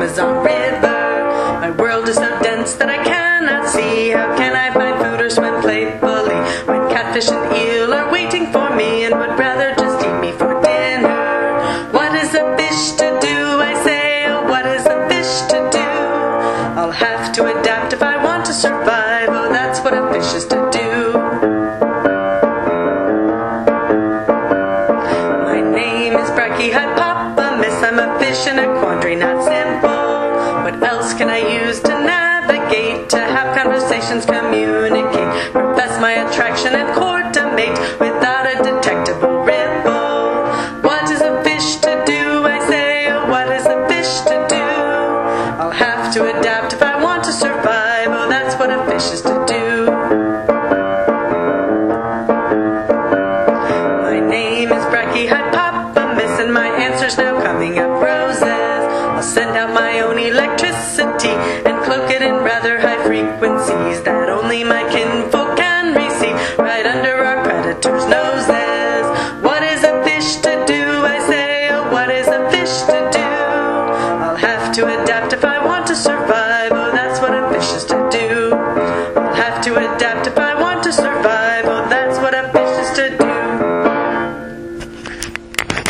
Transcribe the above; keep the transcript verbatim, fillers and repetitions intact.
Amazon River. My world is so dense that I cannot see. How can I find food or swim playfully when catfish and eel are waiting for me and would rather just eat me for dinner? What is a fish to do, I say? Oh, what is a fish to do? I'll have to adapt if I want to survive. Oh, that's what a fish is to do. My name is Brachyhypopotamus. I'm a fish in a quandary, not simple. What else can I use to navigate, to have conversations, communicate, profess my attraction and court a mate without a detectable ripple? What is a fish to do, I say? Oh, what is a fish to do? I'll have to adapt if I want to survive. Oh, that's what a fish is to do. My name is Brachyhypopotamus, and my answer's now coming up roses. I'll send out my own electricity and cloak it in rather high frequencies that only my kinfolk